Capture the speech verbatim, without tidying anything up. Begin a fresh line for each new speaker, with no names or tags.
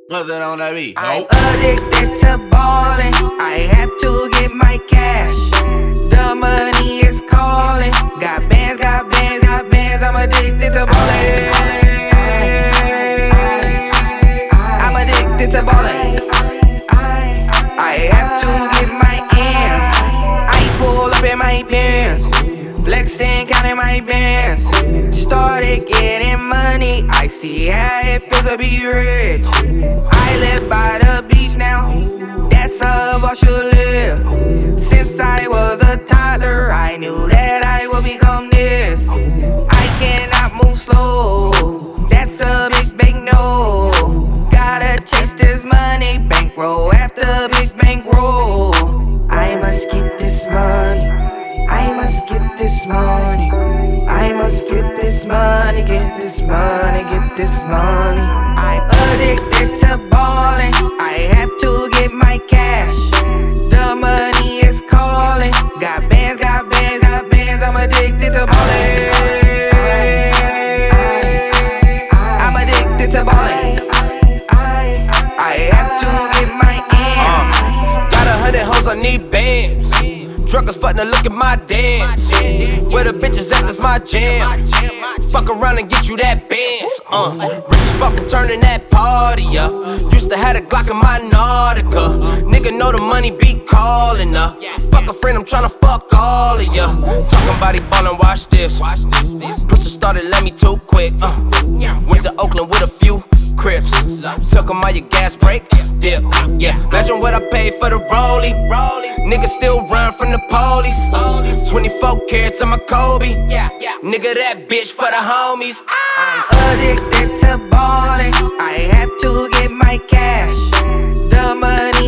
What's that on that beat?
I'm addicted to ballin'. I have to get my cash. The money is calling. Got bands, got bands, got bands. I'm addicted to ballin'. I'm addicted to ballin'. I have to get my ends. I pull up in my pants, flexing, counting my bands. Started getting money. I see how it feels to be rich. I live by the beach now. That's how I should live. Since I was a toddler, I knew that I would become this. I cannot move slow. That's a big, big no. Gotta chase this money, bankroll after big bankroll. I must get this money. I must get this money. I must get this money, get this money, get this money. I'm addicted to ballin'. I have to get my cash. The money is calling. Got bands, got bands, got bands. I'm addicted to ballin'. I'm addicted to ballin'. I have to get my ends.
Uh, got a hundred hoes, I need bands. Truckers fuckin' look at my dance. Where the bitches at, that's my jam. Fuck around and get you that Benz. Uh, rich as fuck, I'm turning that party up. Used to have a Glock in my Nautica. Nigga know the money be callin' up. Fuck a friend, I'm tryna fuck all of ya. Talking about he ballin', watch this. Push it started, let me too quick. Uh, went to Oakland with a few Crips. Took 'em all your gas break, dip. Yeah, imagine what I paid for the rollie. Nigga still run from the police. twenty-four carats on my Kobe. Nigga, that bitch for the homies.
I'm addicted to ballin'. I have to get my cash. The money